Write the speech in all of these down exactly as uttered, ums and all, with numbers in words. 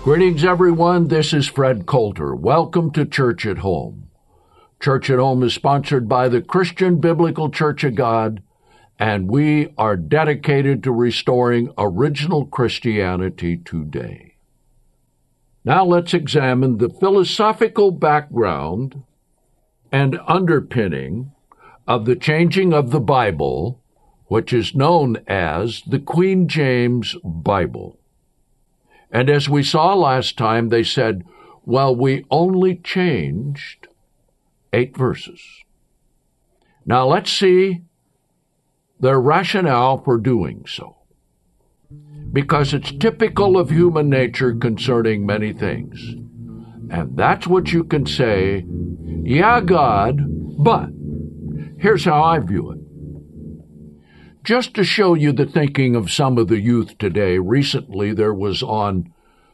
Greetings, everyone. This is Fred Coulter. Welcome to Church at Home. Church at Home is sponsored by the Christian Biblical Church of God, and we are dedicated to restoring original Christianity today. Now let's examine the philosophical background and underpinning of the changing of the Bible, which is known as the Queen James Bible. And as we saw last time, they said, well, we only changed eight verses. Now let's see their rationale for doing so, because it's typical of human nature concerning many things. And that's what you can say, yeah, God, but here's how I view it. Just to show you the thinking of some of the youth today, recently there was on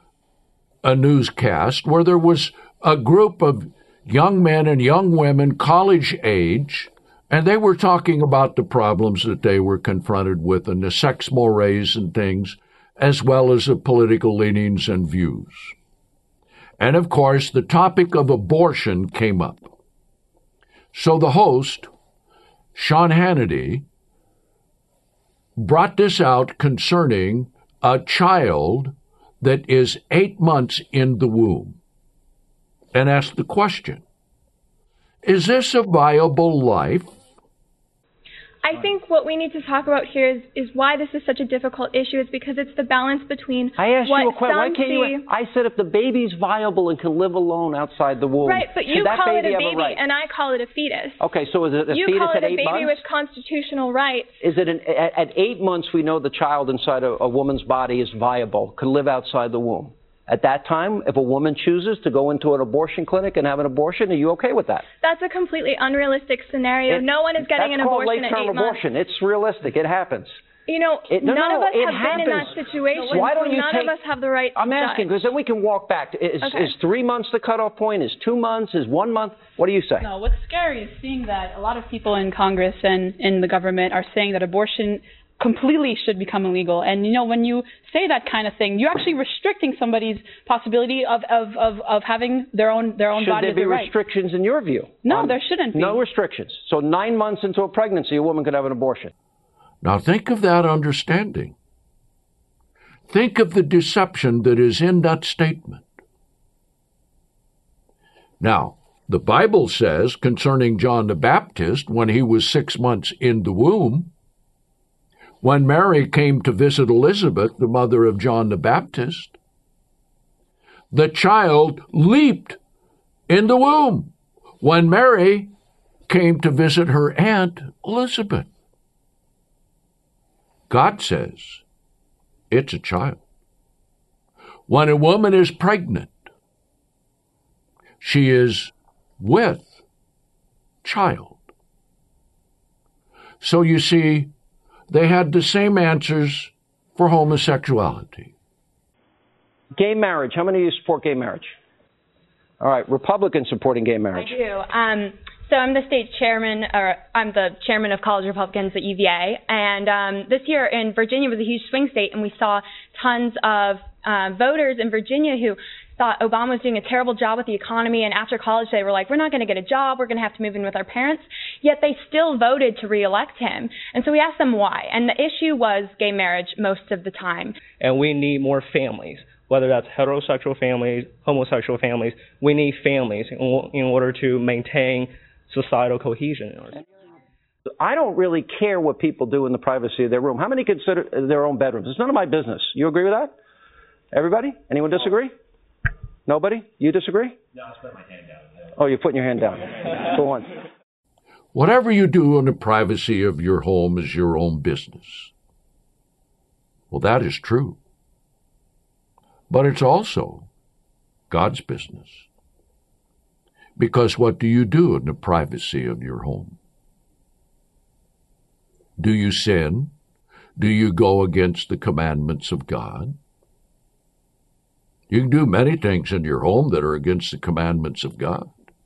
a newscast where there was a group of young men and young women, college age, and they were talking about the problems that they were confronted with and the sex mores and things, as well as the political leanings and views. And of course, the topic of abortion came up. So the host, Sean Hannity, brought this out concerning a child that is eight months in the womb and asked the question, is this a viable life? I think what we need to talk about here is, is why this is such a difficult issue. It's because it's the balance between I asked what you a question. Why some can't see... you? I said if the baby's viable and can live alone outside the womb, right, but you that call it baby a have baby, right? and I call it a fetus. Okay, so is it a you fetus call it at a eight baby months? with constitutional rights. Is it an, at, at eight months we know the child inside a, a woman's body is viable, can live outside the womb? At that time, if a woman chooses to go into an abortion clinic and have an abortion, are you okay with that? That's a completely unrealistic scenario. It, no one is getting an abortion at eight That's called late-term abortion. months. It's realistic. It happens. You know, it, no, none no, of us have happens. been in that situation, no, why don't so you none take, of us have the right I'm to asking, because then we can walk back. Is, okay. is three months the cutoff point? Is two months? Is one month? What do you say? No, what's scary is seeing that a lot of people in Congress and in the government are saying that abortion completely should become illegal. And, you know, when you say that kind of thing, you're actually restricting somebody's possibility of, of, of, of having their own their own Should body. there be right. restrictions in your view? No, um, there shouldn't be. No restrictions. So nine months into a pregnancy, a woman could have an abortion. Now think of that understanding. Think of the deception that is in that statement. Now, the Bible says concerning John the Baptist, when he was six months in the womb, when Mary came to visit Elizabeth, the mother of John the Baptist, the child leaped in the womb when Mary came to visit her aunt Elizabeth. God says it's a child. When a woman is pregnant, she is with child. So you see, they had the same answers for homosexuality. Gay marriage. How many of you support gay marriage? All right, Republicans supporting gay marriage. I do. Um, so I'm the state chairman, or I'm the chairman of college Republicans at U V A. And um, this year in Virginia was a huge swing state, and we saw tons of uh, voters in Virginia who thought Obama was doing a terrible job with the economy, and after college they were like, we're not going to get a job, we're going to have to move in with our parents, yet they still voted to re-elect him. And so we asked them why, and the issue was gay marriage most of the time. And we need more families, whether that's heterosexual families, homosexual families. We need families in, in order to maintain societal cohesion. I don't really care what people do in the privacy of their room. How many consider their own bedrooms? It's none of my business. You agree with that? Everybody? Anyone disagree? Nobody? You disagree? No, I put my hand down. Oh, you're putting your hand down. Go on. Whatever you do in the privacy of your home is your own business. Well, that is true. But it's also God's business. Because what do you do in the privacy of your home? Do you sin? Do you go against the commandments of God? You can do many things in your home that are against the commandments of God.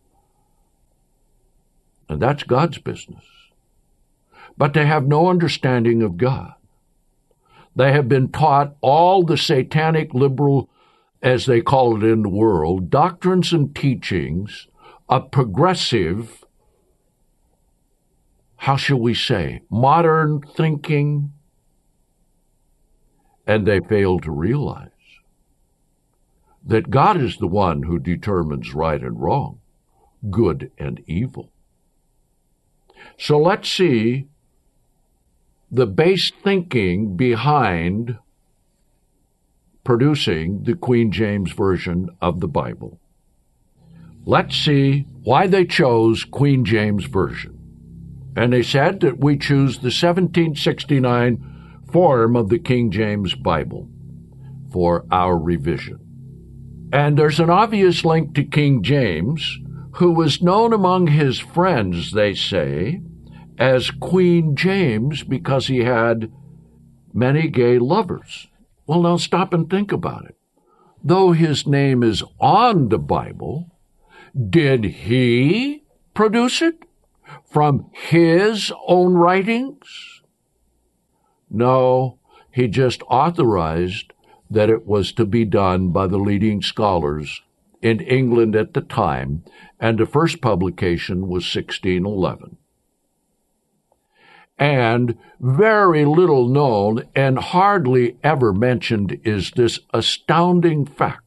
And that's God's business. But they have no understanding of God. They have been taught all the satanic liberal as they call it in the world, doctrines and teachings of progressive, how shall we say, modern thinking, and they fail to realize that God is the one who determines right and wrong, good and evil. So let's see the base thinking behind producing the Queen James Version of the Bible. Let's see why they chose Queen James Version. And they said that we choose the seventeen sixty-nine form of the King James Bible for our revision. And there's an obvious link to King James, who was known among his friends, they say, as Queen James because he had many gay lovers. Well, now stop and think about it. Though his name is on the Bible, did he produce it from his own writings? No, he just authorized that it was to be done by the leading scholars in England at the time, and the first publication was sixteen eleven. And very little known and hardly ever mentioned is this astounding fact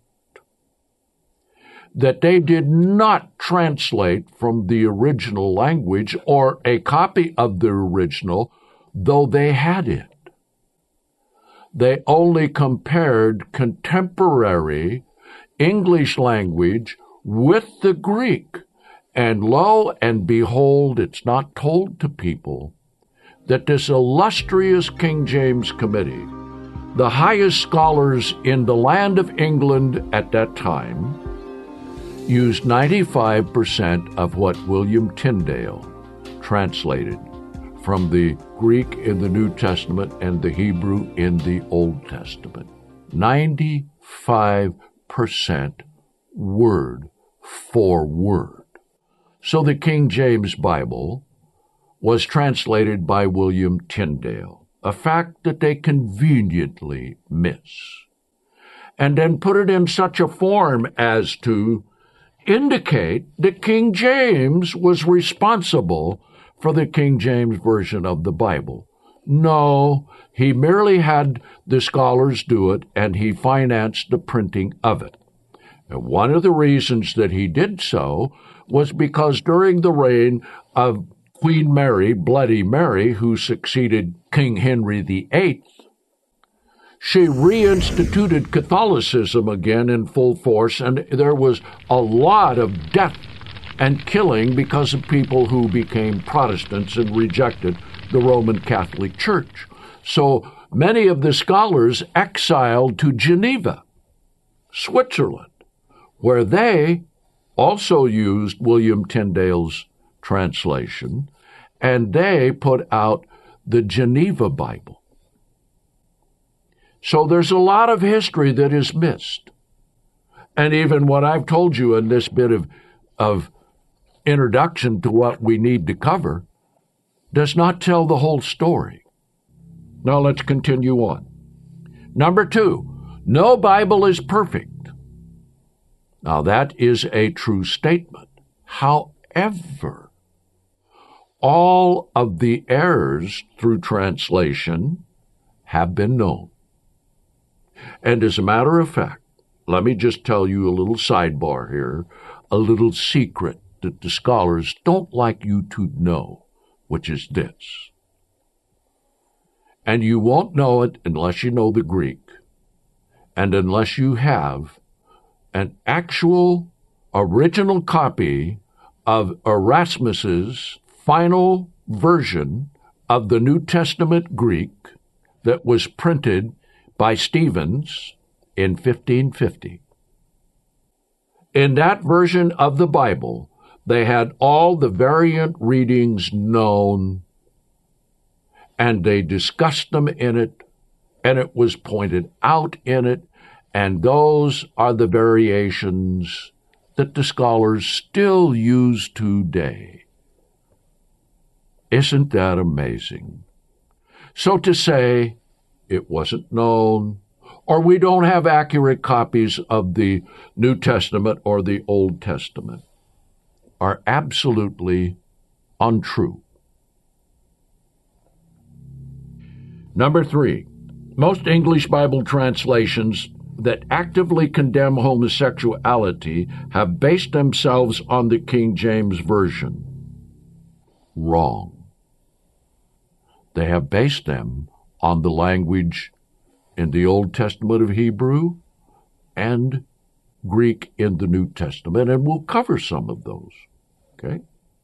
that they did not translate from the original language or a copy of the original, though they had it. They only compared contemporary English language with the Greek, and lo and behold, it's not told to people that this illustrious King James Committee, the highest scholars in the land of England at that time, used ninety-five percent of what William Tyndale translated from the Greek in the New Testament and the Hebrew in the Old Testament. ninety-five percent word for word. So the King James Bible was translated by William Tyndale, a fact that they conveniently miss, and then put it in such a form as to indicate that King James was responsible for the King James Version of the Bible. No, he merely had the scholars do it, and he financed the printing of it. And one of the reasons that he did so was because during the reign of Queen Mary, Bloody Mary, who succeeded King Henry the Eighth, she reinstituted Catholicism again in full force, and there was a lot of death and killing because of people who became Protestants and rejected the Roman Catholic Church. So many of the scholars exiled to Geneva, Switzerland, where they also used William Tyndale's translation, and they put out the Geneva Bible. So there's a lot of history that is missed. And even what I've told you in this bit of, of introduction to what we need to cover does not tell the whole story. Now let's continue on. Number two, no Bible is perfect. Now that is a true statement. However, all of the errors through translation have been known. And as a matter of fact, let me just tell you a little sidebar here, a little secret that the scholars don't like you to know, which is this. And you won't know it unless you know the Greek, and unless you have an actual original copy of Erasmus's final version of the New Testament Greek that was printed by Stephens in fifteen fifty. In that version of the Bible, they had all the variant readings known, and they discussed them in it, and it was pointed out in it, and those are the variations that the scholars still use today. Isn't that amazing? So to say it wasn't known, or we don't have accurate copies of the New Testament or the Old Testament, are absolutely untrue. Number three, most English Bible translations that actively condemn homosexuality have based themselves on the King James Version. Wrong. They have based them on the language in the Old Testament of Hebrew and Greek in the New Testament, and we'll cover some of those, okay?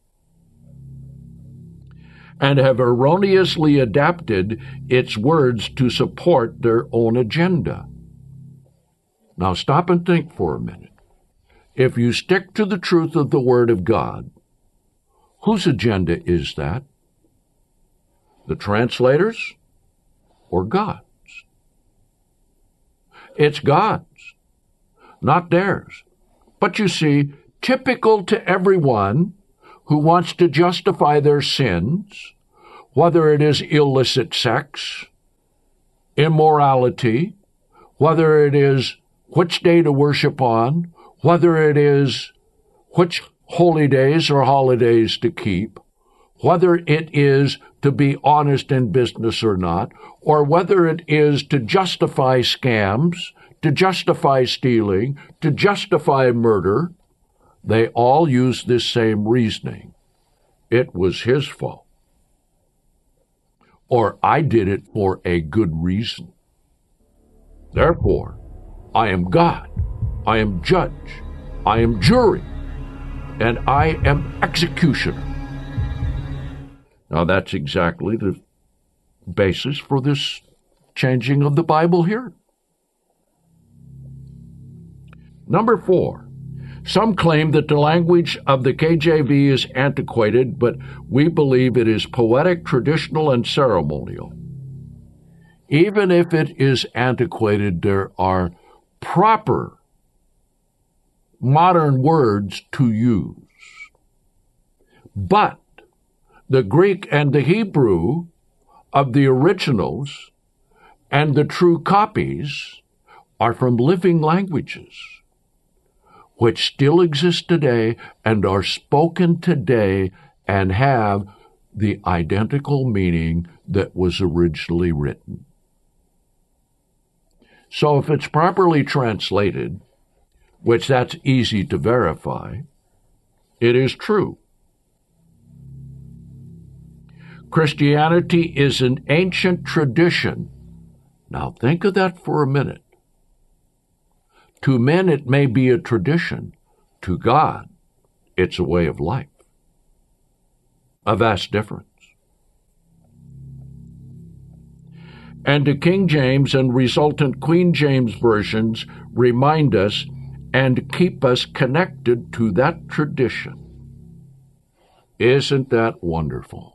And have erroneously adapted its words to support their own agenda. Now stop and think for a minute. If you stick to the truth of the Word of God, whose agenda is that? The translators or God's? It's God's, not theirs. But you see, typical to everyone who wants to justify their sins, whether it is illicit sex, immorality, whether it is which day to worship on, whether it is which holy days or holidays to keep, whether it is to be honest in business or not, or whether it is to justify scams, to justify stealing, to justify murder, they all use this same reasoning. It was his fault. Or I did it for a good reason. Therefore, I am God, I am judge, I am jury, and I am executioner. Now that's exactly the basis for this changing of the Bible here. Number four, some claim that the language of the K J V is antiquated, but we believe it is poetic, traditional, and ceremonial. Even if it is antiquated, there are proper modern words to use. But the Greek and the Hebrew of the originals and the true copies are from living languages, which still exist today and are spoken today and have the identical meaning that was originally written. So if it's properly translated, which that's easy to verify, it is true. Christianity is an ancient tradition. Now think of that for a minute. To men it may be a tradition. To God, it's a way of life. A vast difference. And the King James and resultant Queen James versions remind us and keep us connected to that tradition. Isn't that wonderful?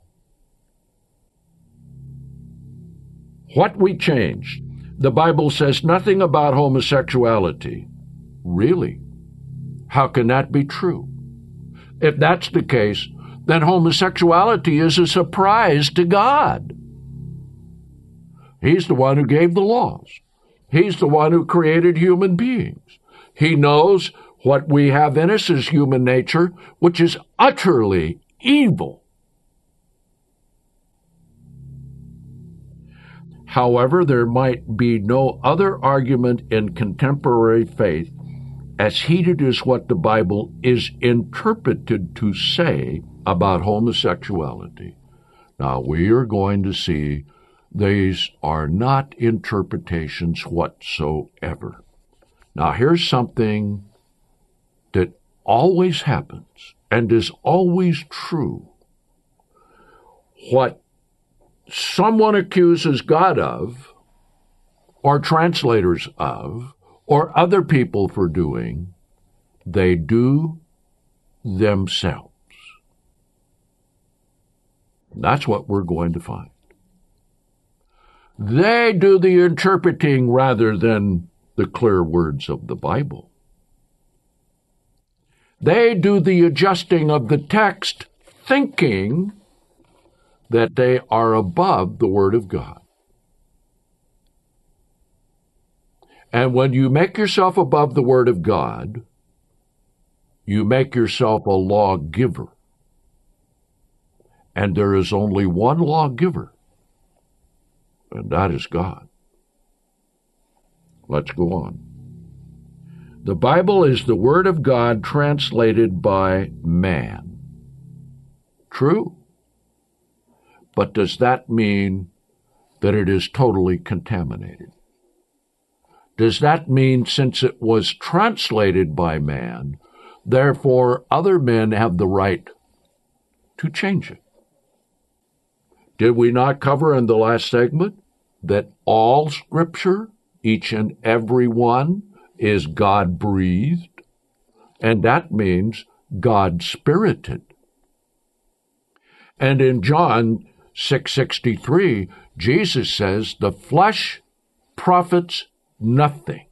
What we changed? The Bible says nothing about homosexuality. Really? How can that be true? If that's the case, then homosexuality is a surprise to God. He's the one who gave the laws. He's the one who created human beings. He knows what we have in us as human nature, which is utterly evil. However, there might be no other argument in contemporary faith as heated as what the Bible is interpreted to say about homosexuality. Now, we are going to see these are not interpretations whatsoever. Now, here's something that always happens and is always true. What someone accuses God of, or translators of, or other people for doing, they do themselves. That's what we're going to find. They do the interpreting rather than the clear words of the Bible. They do the adjusting of the text, thinking that they are above the Word of God. And when you make yourself above the Word of God, you make yourself a lawgiver. And there is only one lawgiver, and that is God. Let's go on. The Bible is the Word of God translated by man. True. But does that mean that it is totally contaminated? Does that mean since it was translated by man, therefore other men have the right to change it? Did we not cover in the last segment that all Scripture, each and every one, is God-breathed? And that means God-spirited. And in John six sixty-three, Jesus says, the flesh profits nothing.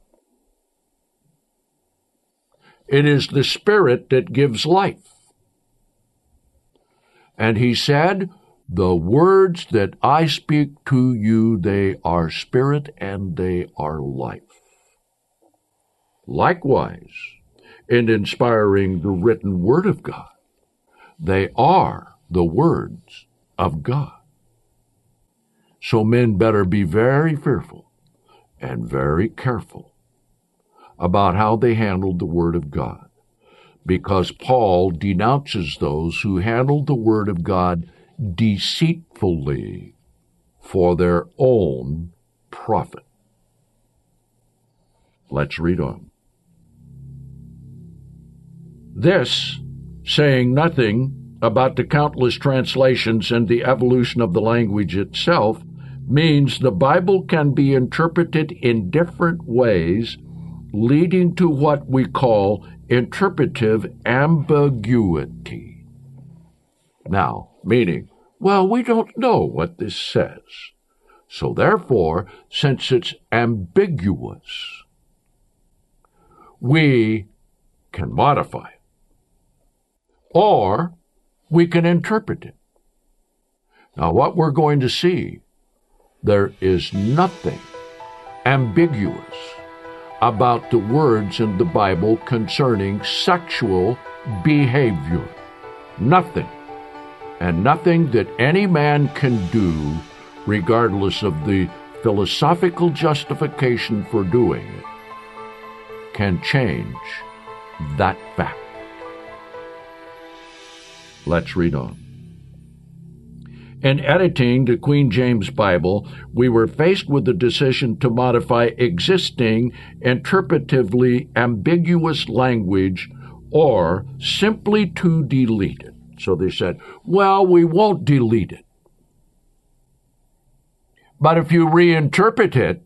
It is the Spirit that gives life. And he said, the words that I speak to you, they are spirit and they are life. Likewise, in inspiring the written Word of God, they are the words of God. So men better be very fearful and very careful about how they handled the Word of God, because Paul denounces those who handled the Word of God deceitfully for their own profit. Let's read on. This, saying nothing about the countless translations and the evolution of the language itself, means the Bible can be interpreted in different ways, leading to what we call interpretive ambiguity. Now, meaning, well, we don't know what this says. So therefore, since it's ambiguous, we can modify it. Or we can interpret it. Now, what we're going to see, there is nothing ambiguous about the words in the Bible concerning sexual behavior. Nothing. And nothing that any man can do, regardless of the philosophical justification for doing it, can change that fact. Let's read on. In editing the Queen James Bible, we were faced with the decision to modify existing interpretively ambiguous language or simply to delete it. So they said, well, we won't delete it. But if you reinterpret it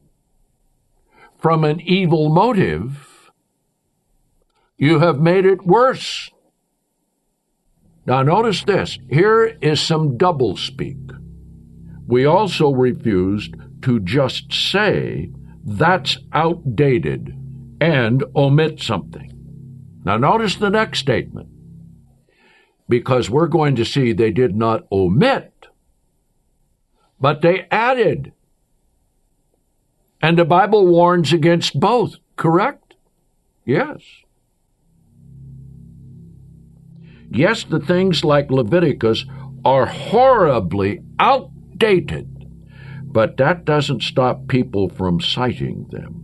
from an evil motive, you have made it worse. Now notice this. Here is some doublespeak. We also refused to just say that's outdated and omit something. Now notice the next statement. Because we're going to see they did not omit, but they added. And the Bible warns against both, correct? Yes. Yes, the things like Leviticus are horribly outdated, but that doesn't stop people from citing them.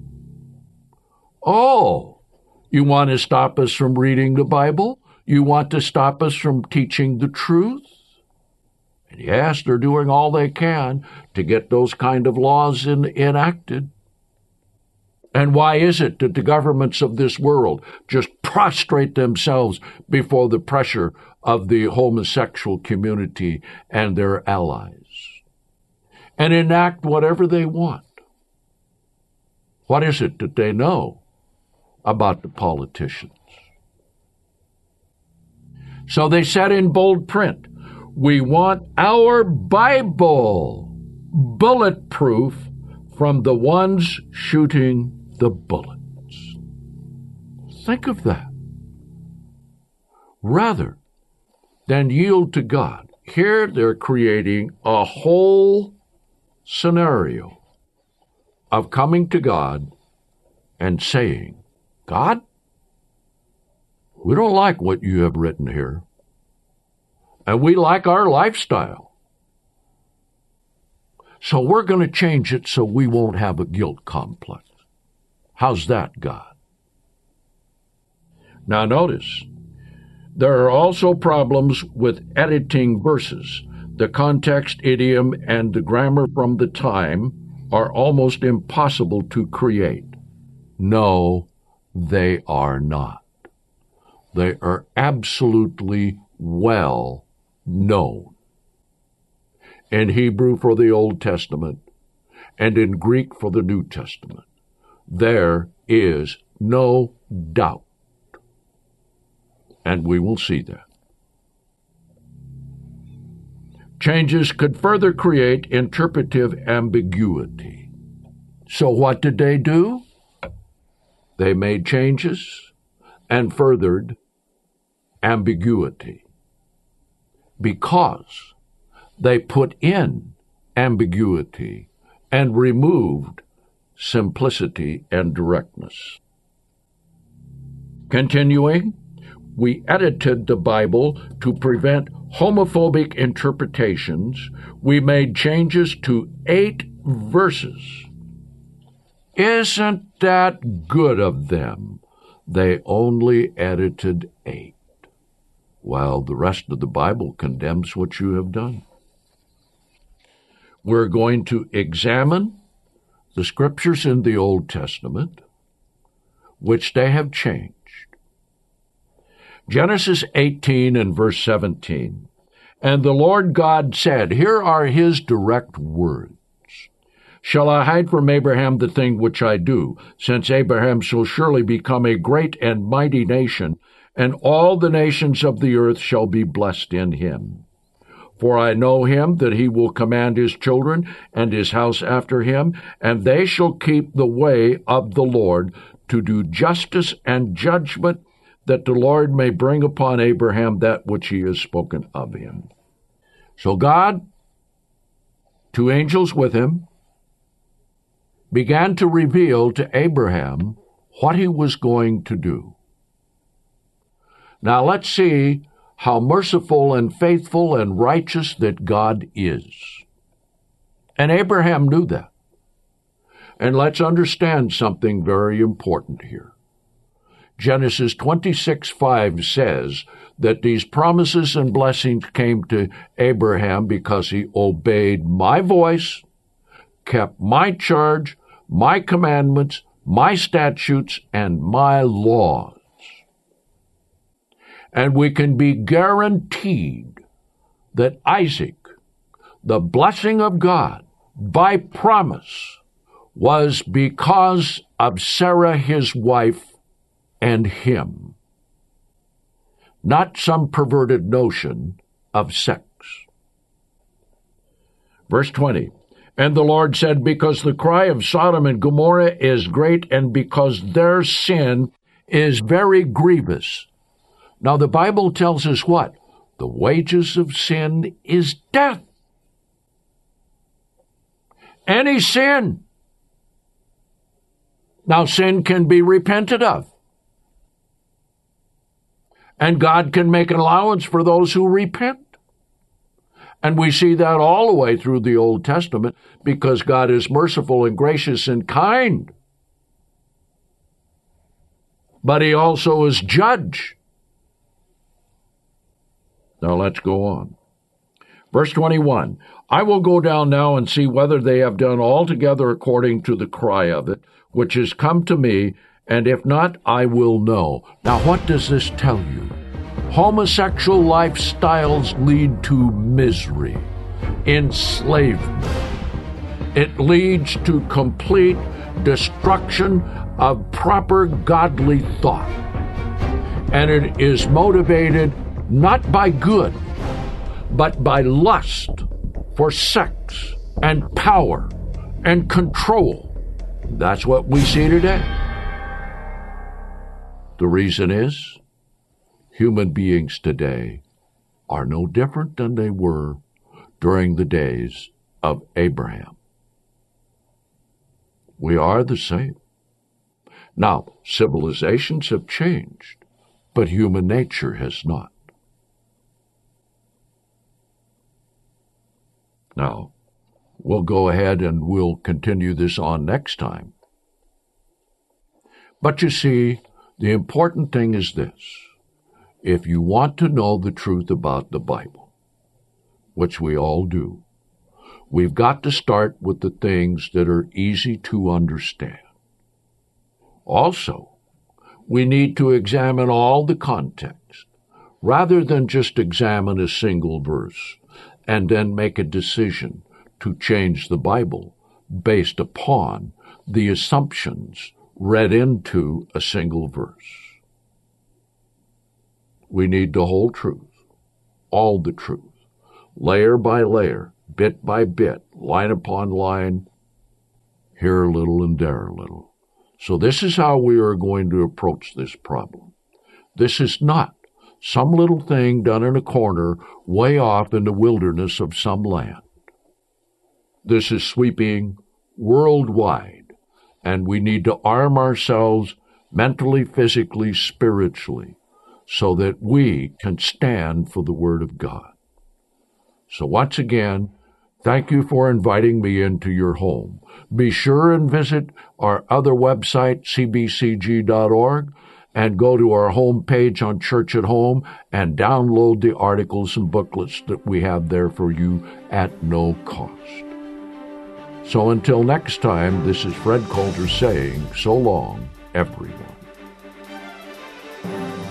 Oh, you want to stop us from reading the Bible? You want to stop us from teaching the truth? And yes, they're doing all they can to get those kind of laws in, enacted. And why is it that the governments of this world just prostrate themselves before the pressure of the homosexual community and their allies and enact whatever they want? What is it that they know about the politicians? So they said in bold print, we want our Bible bulletproof from the ones shooting the bullets. Think of that. Rather than yield to God, here they're creating a whole scenario of coming to God and saying, God, we don't like what you have written here, and we like our lifestyle. So we're going to change it so we won't have a guilt complex. How's that, God? Now notice, there are also problems with editing verses. The context, idiom, and the grammar from the time are almost impossible to create. No, they are not. They are absolutely well known. In Hebrew for the Old Testament and in Greek for the New Testament, there is no doubt. And we will see that. Changes could further create interpretive ambiguity. So what did they do? They made changes and furthered ambiguity because they put in ambiguity and removed simplicity and directness. Continuing, we edited the Bible to prevent homophobic interpretations. We made changes to eight verses. Isn't that good of them? They only edited eight, while the rest of the Bible condemns what you have done. We're going to examine the scriptures in the Old Testament, which they have changed. Genesis eighteen and verse seventeen. And the Lord God said, here are his direct words. Shall I hide from Abraham the thing which I do, since Abraham shall surely become a great and mighty nation, and all the nations of the earth shall be blessed in him? For I know him, that he will command his children and his house after him, and they shall keep the way of the Lord, to do justice and judgment, that the Lord may bring upon Abraham that which he has spoken of him. So God, two angels with him, began to reveal to Abraham what he was going to do. Now let's see how merciful and faithful and righteous that God is. And Abraham knew that. And let's understand something very important here. Genesis twenty-six five says that these promises and blessings came to Abraham because he obeyed my voice, kept my charge, my commandments, my statutes, and my laws. And we can be guaranteed that Isaac, the blessing of God by promise, was because of Sarah his wife and him, not some perverted notion of sex. Verse twenty, and the Lord said, because the cry of Sodom and Gomorrah is great, and because their sin is very grievous. Now the Bible tells us what? The wages of sin is death. Any sin. Now sin can be repented of. And God can make an allowance for those who repent. And we see that all the way through the Old Testament, because God is merciful and gracious and kind. But he also is judge. Now let's go on. Verse twenty-one, I will go down now and see whether they have done altogether according to the cry of it, which has come to me, and if not, I will know. Now what does this tell you? Homosexual lifestyles lead to misery, enslavement. It leads to complete destruction of proper godly thought. And it is motivated not by good, but by lust for sex and power and control. That's what we see today. The reason is, human beings today are no different than they were during the days of Abraham. We are the same. Now, civilizations have changed, but human nature has not. Now, we'll go ahead and we'll continue this on next time. But you see, the important thing is this. If you want to know the truth about the Bible, which we all do, we've got to start with the things that are easy to understand. Also, we need to examine all the context, rather than just examine a single verse and then make a decision to change the Bible based upon the assumptions read into a single verse. We need the whole truth, all the truth, layer by layer, bit by bit, line upon line, here a little and there a little. So this is how we are going to approach this problem. This is not some little thing done in a corner way off in the wilderness of some land. This is sweeping worldwide, and we need to arm ourselves mentally, physically, spiritually, so that we can stand for the Word of God. So once again, thank you for inviting me into your home. Be sure and visit our other website, c b c g dot org, and go to our home page on Church at Home and download the articles and booklets that we have there for you at no cost. So until next time, this is Fred Coulter saying, so long, everyone.